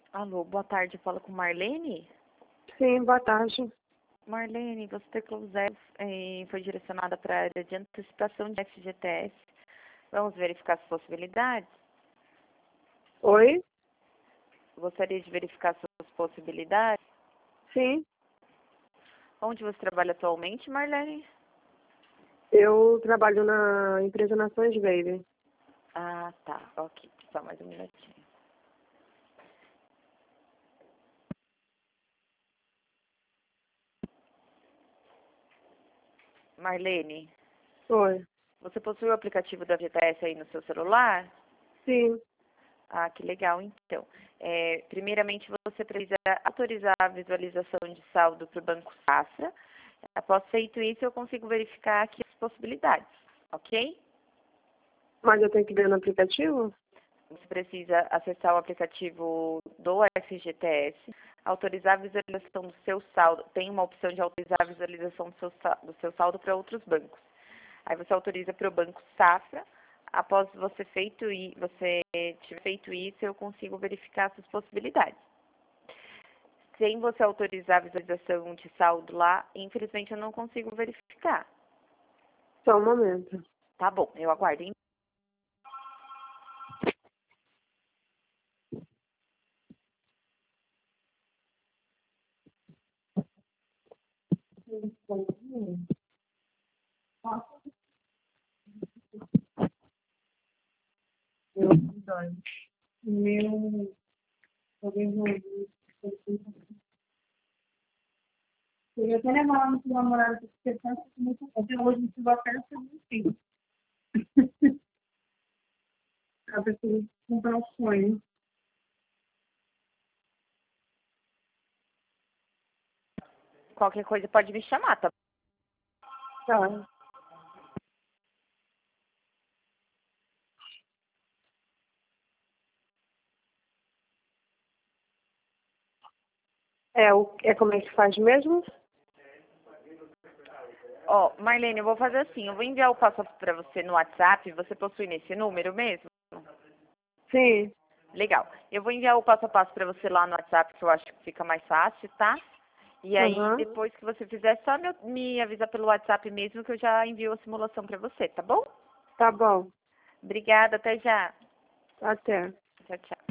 Alô, boa tarde, fala com Marlene? Sim, boa tarde. Marlene, você teclou 0 foi direcionada para a área de antecipação de FGTS. Vamos verificar as possibilidades? Oi? Gostaria de verificar suas possibilidades? Sim, Onde você trabalha atualmente, Marlene? eu trabalho na empresa Nações Baby. Ah, tá, ok, só mais um minutinho. Marlene, Oi? você possui o aplicativo da FGTS aí no seu celular? Sim, Ah, que legal, então. Primeiramente, você precisa autorizar a visualização de saldo para o Banco Safra. Após feito isso, eu consigo verificar aqui as possibilidades, ok? mas eu tenho que ver no aplicativo? Você precisa acessar o aplicativo do FGTS, autorizar a visualização do seu saldo. Tem uma opção de autorizar a visualização do seu saldo para outros bancos. Aí você autoriza para o Banco Safra. Após você tiver feito isso, eu consigo verificar essas possibilidades. Sem você autorizar a visualização de saldo lá, infelizmente eu não consigo verificar. Só um momento. Tá bom, eu aguardo. Meu, eu ia até levar lá no seu namorado, porque até hoje não tive acesso a meu filho. A pessoa comprar um sonho. Qualquer coisa pode me chamar, tá? Tá. É como é que faz mesmo? Ó, Marlene, eu vou fazer assim, eu vou enviar o passo para você no WhatsApp, você possui nesse número mesmo? Sim. Legal. Eu vou enviar o passo a passo para você lá no WhatsApp, que eu acho que fica mais fácil, tá? E aí, Aham. depois que você fizer, só me avisa pelo WhatsApp mesmo que eu já envio a simulação para você, tá bom? Tá bom. Obrigada, até já. Até. Tchau, tchau.